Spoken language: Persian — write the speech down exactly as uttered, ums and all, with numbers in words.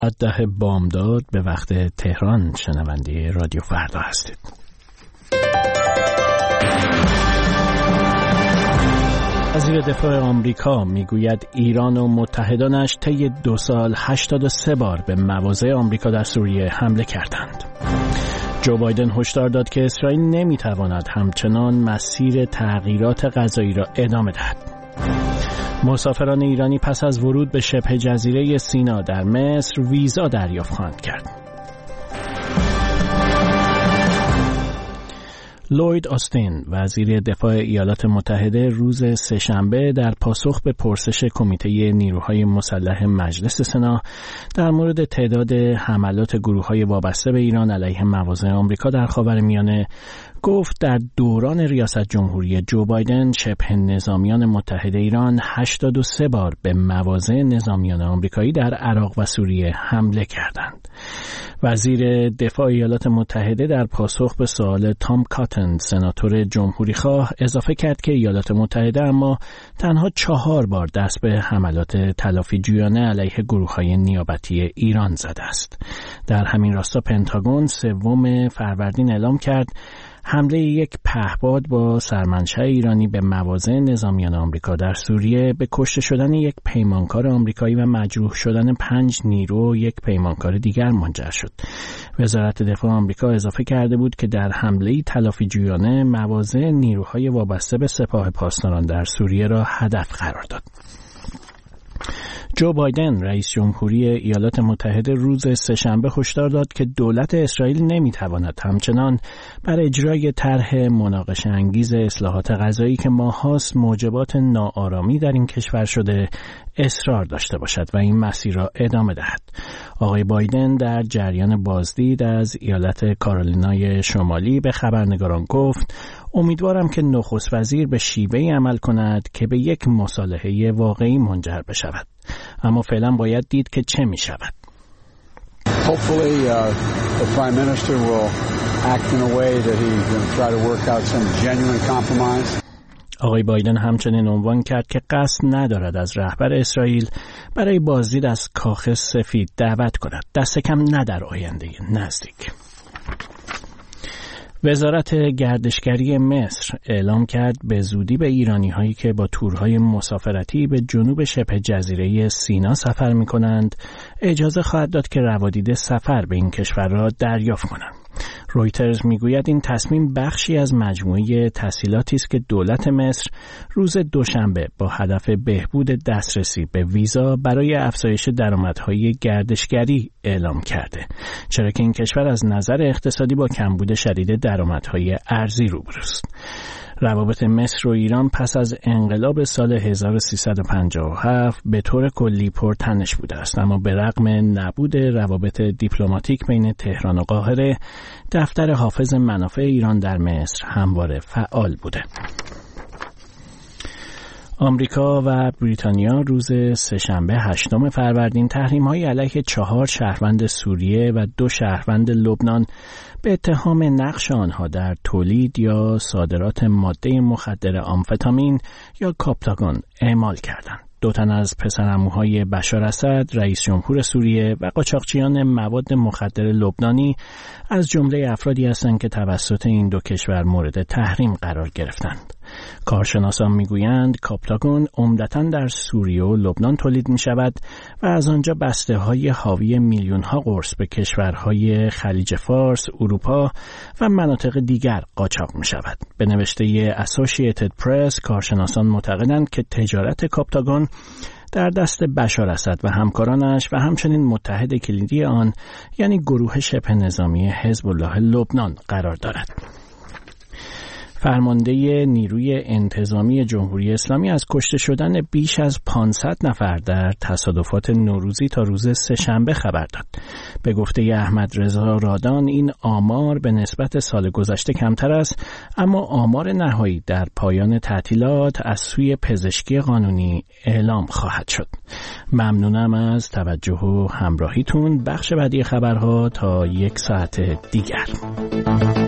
ده بامداد به وقت تهران شنونده رادیو فردا هستید. وزیر دفاع آمریکا میگوید ایران و متحدانش طی دو سال هشتاد و سه بار به مواضع آمریکا در سوریه حمله کردند. جو بایدن هشدار داد که اسرائیل نمیتواند همچنان مسیر تغییرات غذایی را ادامه دهد. مسافران ایرانی پس از ورود به شبه جزیره سینا در مصر ویزا دریافت خواهند کرد. لوید آستین وزیر دفاع ایالات متحده روز سه‌شنبه در پاسخ به پرسش کمیته نیروهای مسلح مجلس سنا در مورد تعداد حملات گروه‌های وابسته به ایران علیه مواضع آمریکا در خاورمیانه گفت در دوران ریاست جمهوری جو بایدن شبه نظامیان متحد ایران هشتاد و سه بار به مواضع نظامیان آمریکایی در عراق و سوریه حمله کردند. وزیر دفاع ایالات متحده در پاسخ به سوال تام کاتن سناتور جمهوری خواه اضافه کرد که ایالات متحده اما تنها چهار بار دست به حملات تلافی جویانه علیه گروه‌های نیابتی ایران زده است. در همین راستا پنتاگون سوم فروردین اعلام کرد حمله یک پهپاد با سرمنشأ ایرانی به مواضع نظامیان آمریکا در سوریه به کشته شدن یک پیمانکار آمریکایی و مجروح شدن پنج نیرو و یک پیمانکار دیگر منجر شد. وزارت دفاع آمریکا اضافه کرده بود که در حمله تلافی جویانه مواضع نیروهای وابسته به سپاه پاسداران در سوریه را هدف قرار داد. جو بایدن رئیس جمهوری ایالات متحده روز سه‌شنبه هشدار داد که دولت اسرائیل نمیتواند همچنان بر اجرای طرح مناقشه انگیز اصلاحات غذایی که ماهاست موجبات ناآرامی در این کشور شده اصرار داشته باشد و این مسیر را ادامه دهد. آقای بایدن در جریان بازدید از ایالت کارولینای شمالی به خبرنگاران گفت امیدوارم که نخست وزیر به شیوهی عمل کند که به یک مصالحه واقعی منجر بشود. اما فعلا باید دید که چه می شود. Hopefully uh, the Prime Minister will act in a way that he can try to work out some genuine compromise. آقای بایدن همچنین عنوان کرد که قصد ندارد از رهبر اسرائیل برای بازدید از کاخ سفید دعوت کند، دست کم نه در آینده نزدیک. وزارت گردشگری مصر اعلام کرد به زودی به ایرانی هایی که با تورهای مسافرتی به جنوب شبه جزیره سینا سفر می کنند اجازه خواهد داد که روادید سفر به این کشور را دریافت کنند. رویترز میگوید این تصمیم بخشی از مجموعه تسهیلاتی است که دولت مصر روز دوشنبه با هدف بهبود دسترسی به ویزا برای افزایش درآمدهای گردشگری اعلام کرده، چرا که این کشور از نظر اقتصادی با کمبود شدید درآمدهای ارزی روبروست. روابط مصر و ایران پس از انقلاب سال هزار و سیصد و پنجاه و هفت به طور کلی پرتنش بوده است، اما به رغم نبود روابط دیپلماتیک بین تهران و قاهره، دفتر حافظ منافع ایران در مصر همواره فعال بوده. آمریکا و بریتانیا روز سه‌شنبه هشتم فروردین تحریم‌های علیه چهار شهروند سوریه و دو شهروند لبنان به اتهام نقش آنها در تولید یا صادرات ماده مخدر آمفتامین یا کاپتاگون اعمال کردند. دو تن از پسرعموهای بشار اسد، رئیس جمهور سوریه و قاچاقچیان مواد مخدر لبنانی از جمله افرادی هستند که توسط این دو کشور مورد تحریم قرار گرفتند. کارشناسان میگویند کاپتاگون عمدتاً در سوریه و لبنان تولید می شود و از آنجا بسته های حاوی میلیون ها قرص به کشورهای خلیج فارس، اروپا و مناطق دیگر قاچاق می شود. به نوشته اسوسییتد پرس کارشناسان معتقدند که تجارت کاپتاگون در دست بشار اسد و همکارانش و همچنین متحد کلیدی آن یعنی گروه شبه نظامی حزب الله لبنان قرار دارد. فرمانده نیروی انتظامی جمهوری اسلامی از کشته شدن بیش از پانصد نفر در تصادفات نوروزی تا روز سه‌شنبه خبر داد. به گفته احمد رضا رادان این آمار به نسبت سال گذشته کمتر است، اما آمار نهایی در پایان تعطیلات از سوی پزشکی قانونی اعلام خواهد شد. ممنونم از توجه و همراهیتون. بخش بعدی خبرها تا یک ساعت دیگر.